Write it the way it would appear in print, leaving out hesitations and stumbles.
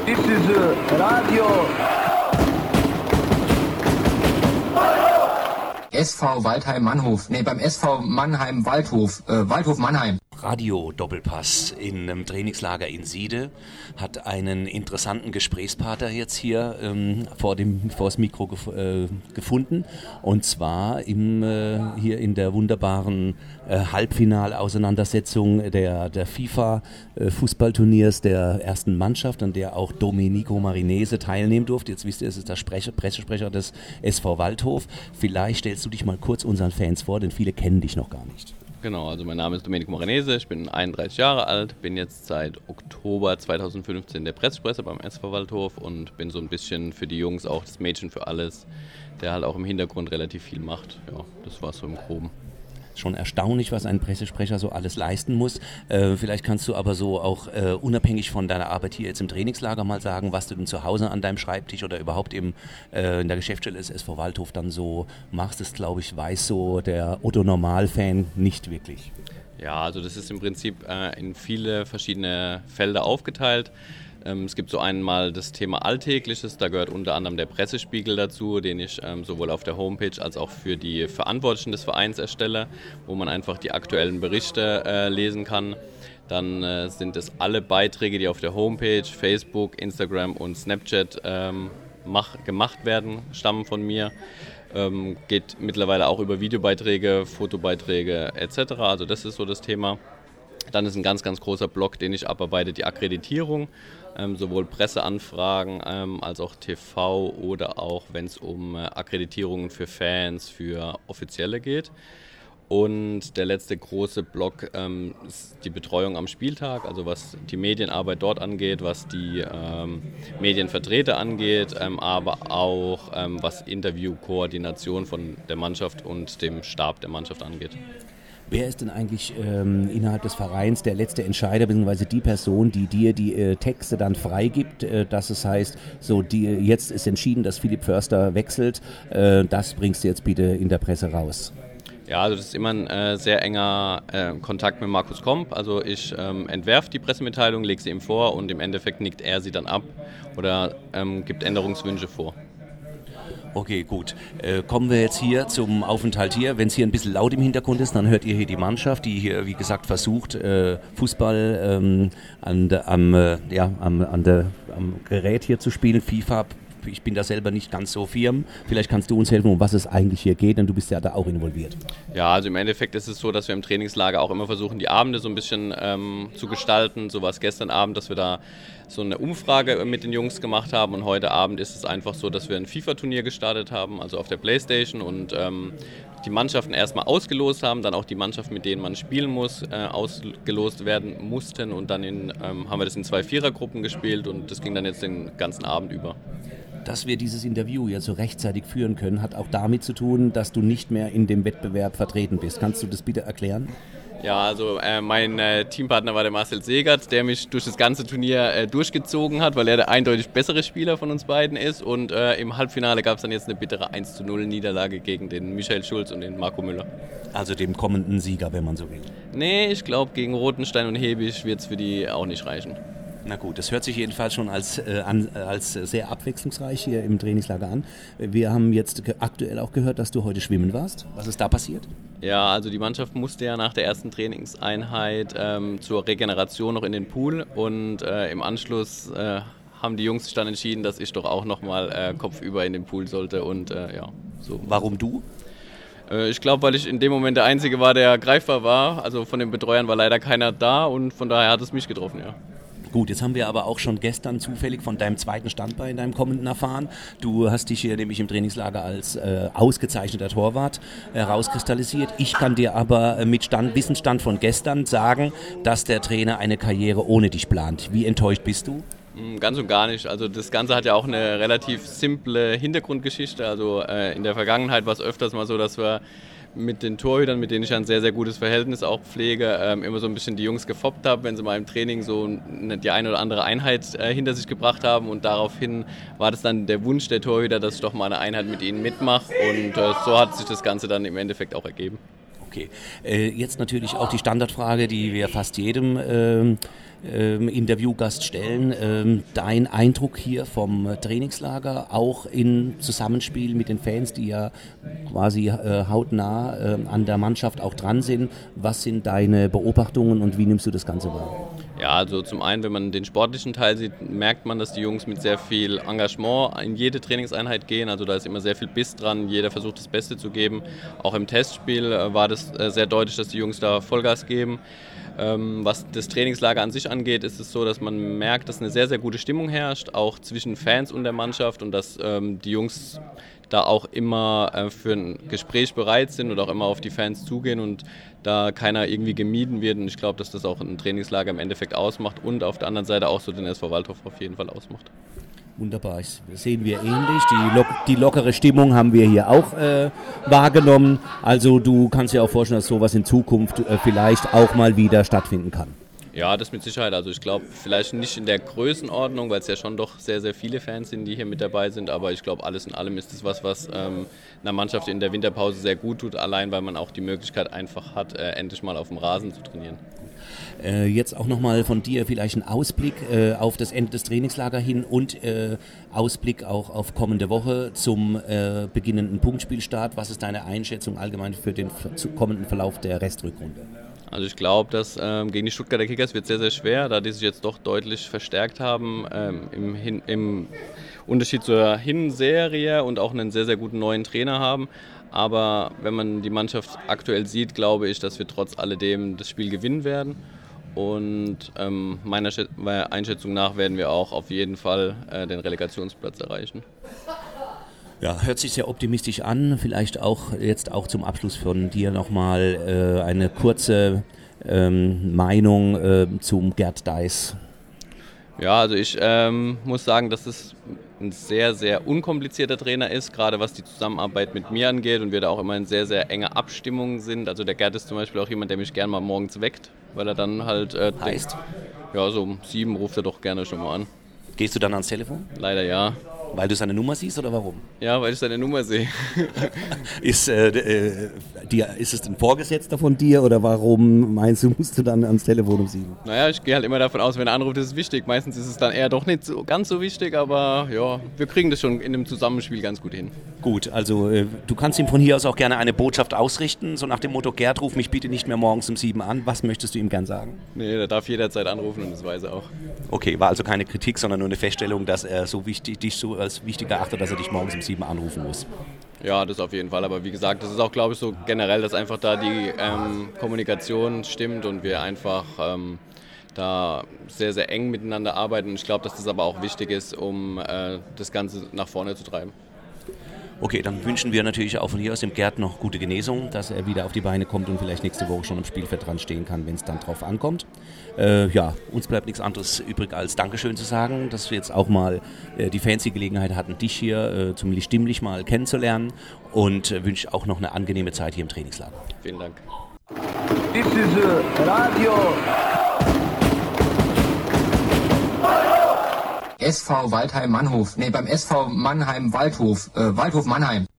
This is Radio. SV Waldheim-Mannhof, beim SV Mannheim-Waldhof, Waldhof-Mannheim. Radio Doppelpass in einem Trainingslager in Siede hat einen interessanten Gesprächspartner jetzt hier vor das Mikro gefunden, und zwar hier in der wunderbaren Halbfinalauseinandersetzung der FIFA-Fußballturniers der ersten Mannschaft, an der auch Domenico Marinese teilnehmen durfte. Jetzt wisst ihr, es ist der Pressesprecher des SV Waldhof. Vielleicht stellst du dich mal kurz unseren Fans vor, denn viele kennen dich noch gar nicht. Genau, also mein Name ist Domenico Marinese, ich bin 31 Jahre alt, bin jetzt seit Oktober 2015 der Pressesprecher beim SV Waldhof und bin so ein bisschen für die Jungs auch das Mädchen für alles, der halt auch im Hintergrund relativ viel macht. Ja, das war so im Groben. Schon erstaunlich, was ein Pressesprecher so alles leisten muss. Vielleicht kannst du aber so auch unabhängig von deiner Arbeit hier jetzt im Trainingslager mal sagen, was du denn zu Hause an deinem Schreibtisch oder überhaupt in der Geschäftsstelle des SV Waldhof dann so machst. Das, glaube ich, weiß so der Otto-Normal-Fan nicht wirklich. Ja, also das ist im Prinzip in viele verschiedene Felder aufgeteilt. Es gibt so einmal das Thema Alltägliches, da gehört unter anderem der Pressespiegel dazu, den ich sowohl auf der Homepage als auch für die Verantwortlichen des Vereins erstelle, wo man einfach die aktuellen Berichte lesen kann. Dann sind es alle Beiträge, die auf der Homepage, Facebook, Instagram und Snapchat gemacht werden, stammen von mir. Geht mittlerweile auch über Videobeiträge, Fotobeiträge etc. Also das ist so das Thema. Dann ist ein ganz, ganz großer Block, den ich abarbeite, die Akkreditierung, sowohl Presseanfragen als auch TV oder auch, wenn es um Akkreditierungen für Fans, für Offizielle geht. Und der letzte große Block ist die Betreuung am Spieltag, also was die Medienarbeit dort angeht, was die Medienvertreter angeht, aber auch was Interviewkoordination von der Mannschaft und dem Stab der Mannschaft angeht. Wer ist denn eigentlich innerhalb des Vereins der letzte Entscheider, beziehungsweise die Person, die dir die Texte dann freigibt, dass es heißt, so jetzt ist entschieden, dass Philipp Förster wechselt, das bringst du jetzt bitte in der Presse raus? Ja, also das ist immer ein sehr enger Kontakt mit Markus Komp. Also ich entwerfe die Pressemitteilung, lege sie ihm vor und im Endeffekt nickt er sie dann ab oder gibt Änderungswünsche vor. Okay, gut. Kommen wir jetzt hier zum Aufenthalt hier. Wenn es hier ein bisschen laut im Hintergrund ist, dann hört ihr hier die Mannschaft, die hier, wie gesagt, versucht, Fußball am Gerät hier zu spielen, FIFA. Ich bin da selber nicht ganz so firm. Vielleicht kannst du uns helfen, um was es eigentlich hier geht, denn du bist ja da auch involviert. Ja, also im Endeffekt ist es so, dass wir im Trainingslager auch immer versuchen, die Abende so ein bisschen zu gestalten. So war es gestern Abend, dass wir da so eine Umfrage mit den Jungs gemacht haben, und heute Abend ist es einfach so, dass wir ein FIFA-Turnier gestartet haben, also auf der Playstation, und die Mannschaften erstmal ausgelost haben, dann auch die Mannschaften, mit denen man spielen muss, ausgelost werden mussten, und dann haben wir das in 2 Vierergruppen gespielt, und das ging dann jetzt den ganzen Abend über. Dass wir dieses Interview jetzt so rechtzeitig führen können, hat auch damit zu tun, dass du nicht mehr in dem Wettbewerb vertreten bist. Kannst du das bitte erklären? Ja, also mein Teampartner war der Marcel Segert, der mich durch das ganze Turnier durchgezogen hat, weil er der eindeutig bessere Spieler von uns beiden ist, und im Halbfinale gab es dann jetzt eine bittere 1:0 Niederlage gegen den Michael Schulz und den Marco Müller. Also dem kommenden Sieger, wenn man so will. Nee, ich glaube, gegen Rotenstein und Hebig wird es für die auch nicht reichen. Na gut, das hört sich jedenfalls schon als sehr abwechslungsreich hier im Trainingslager an. Wir haben jetzt aktuell auch gehört, dass du heute schwimmen warst. Was ist da passiert? Ja, also die Mannschaft musste ja nach der ersten Trainingseinheit zur Regeneration noch in den Pool, und im Anschluss haben die Jungs sich dann entschieden, dass ich doch auch nochmal kopfüber in den Pool sollte, und ja, so. Warum du? Ich glaube, weil ich in dem Moment der Einzige war, der greifbar war. Also von den Betreuern war leider keiner da, und von daher hat es mich getroffen, ja. Gut, jetzt haben wir aber auch schon gestern zufällig von deinem zweiten Standbein, deinem kommenden erfahren. Du hast dich hier nämlich im Trainingslager als ausgezeichneter Torwart herauskristallisiert. Ich kann dir aber mit Wissensstand von gestern sagen, dass der Trainer eine Karriere ohne dich plant. Wie enttäuscht bist du? Ganz und gar nicht. Also das Ganze hat ja auch eine relativ simple Hintergrundgeschichte. Also in der Vergangenheit war es öfters mal so, dass wir mit den Torhütern, mit denen ich ein sehr, sehr gutes Verhältnis auch pflege, immer so ein bisschen die Jungs gefoppt habe, wenn sie mal im Training so die eine oder andere Einheit hinter sich gebracht haben, und daraufhin war das dann der Wunsch der Torhüter, dass ich doch mal eine Einheit mit ihnen mitmache, und so hat sich das Ganze dann im Endeffekt auch ergeben. Okay, jetzt natürlich auch die Standardfrage, die wir fast jedem Interviewgast stellen. Dein Eindruck hier vom Trainingslager, auch im Zusammenspiel mit den Fans, die ja quasi hautnah an der Mannschaft auch dran sind. Was sind deine Beobachtungen und wie nimmst du das Ganze wahr? Ja, also zum einen, wenn man den sportlichen Teil sieht, merkt man, dass die Jungs mit sehr viel Engagement in jede Trainingseinheit gehen. Also da ist immer sehr viel Biss dran, jeder versucht das Beste zu geben. Auch im Testspiel war das sehr deutlich, dass die Jungs da Vollgas geben. Was das Trainingslager an sich angeht, ist es so, dass man merkt, dass eine sehr, sehr gute Stimmung herrscht, auch zwischen Fans und der Mannschaft und dass die Jungs da auch immer für ein Gespräch bereit sind und auch immer auf die Fans zugehen und da keiner irgendwie gemieden wird. Und ich glaube, dass das auch ein Trainingslager im Endeffekt ausmacht und auf der anderen Seite auch so den SV Waldhof auf jeden Fall ausmacht. Wunderbar, das sehen wir ähnlich. Die lockere Stimmung haben wir hier auch wahrgenommen. Also du kannst dir auch vorstellen, dass sowas in Zukunft vielleicht auch mal wieder stattfinden kann. Ja, das mit Sicherheit. Also ich glaube, vielleicht nicht in der Größenordnung, weil es ja schon doch sehr, sehr viele Fans sind, die hier mit dabei sind. Aber ich glaube, alles in allem ist es was einer Mannschaft in der Winterpause sehr gut tut, allein weil man auch die Möglichkeit einfach hat, endlich mal auf dem Rasen zu trainieren. Jetzt auch nochmal von dir vielleicht ein Ausblick auf das Ende des Trainingslagers hin und Ausblick auch auf kommende Woche zum beginnenden Punktspielstart. Was ist deine Einschätzung allgemein für den kommenden Verlauf der Restrückrunde? Also ich glaube, dass gegen die Stuttgarter Kickers wird sehr, sehr schwer, da die sich jetzt doch deutlich verstärkt haben im Unterschied zur Hinserie und auch einen sehr, sehr guten neuen Trainer haben. Aber wenn man die Mannschaft aktuell sieht, glaube ich, dass wir trotz alledem das Spiel gewinnen werden. Und meiner Einschätzung nach werden wir auch auf jeden Fall den Relegationsplatz erreichen. Ja, hört sich sehr optimistisch an. Vielleicht auch jetzt auch zum Abschluss von dir nochmal eine kurze Meinung zum Gerd Deiß. Ja, also ich muss sagen, dass es ein sehr, sehr unkomplizierter Trainer ist, gerade was die Zusammenarbeit mit mir angeht und wir da auch immer in sehr, sehr enge Abstimmungen sind. Also der Gerd ist zum Beispiel auch jemand, der mich gerne mal morgens weckt, weil er dann halt heißt? Ja, so um 7 ruft er doch gerne schon mal an. Gehst du dann ans Telefon? Leider ja. Weil du seine Nummer siehst oder warum? Ja, weil ich seine Nummer sehe. Ist es ein Vorgesetzter von dir oder warum meinst du, musst du dann ans Telefon um 7? Naja, ich gehe halt immer davon aus, wenn er anruft, ist es wichtig. Meistens ist es dann eher doch nicht so, ganz so wichtig, aber ja, wir kriegen das schon in dem Zusammenspiel ganz gut hin. Gut, also du kannst ihm von hier aus auch gerne eine Botschaft ausrichten, so nach dem Motto, Gerd, ruf mich bitte nicht mehr morgens um 7 an. Was möchtest du ihm gern sagen? Nee, der darf jederzeit anrufen und das weiß er auch. Okay, war also keine Kritik, sondern nur eine Feststellung, dass er so wichtig, dich so als wichtig erachtet, dass er dich morgens um 7 anrufen muss. Ja, das auf jeden Fall. Aber wie gesagt, das ist auch, glaube ich, so generell, dass einfach da die Kommunikation stimmt und wir einfach da sehr, sehr eng miteinander arbeiten. Ich glaube, dass das aber auch wichtig ist, um das Ganze nach vorne zu treiben. Okay, dann wünschen wir natürlich auch von hier aus dem Gerd noch gute Genesung, dass er wieder auf die Beine kommt und vielleicht nächste Woche schon am Spielfeld dran stehen kann, wenn es dann drauf ankommt. Ja, uns bleibt nichts anderes übrig als Dankeschön zu sagen, dass wir jetzt auch mal die fancy Gelegenheit hatten, dich hier zumindest stimmlich mal kennenzulernen und wünsche auch noch eine angenehme Zeit hier im Trainingslager. Vielen Dank. This is Radio SV Waldheim Mannhof. Nee, beim SV Mannheim Waldhof. Waldhof Mannheim.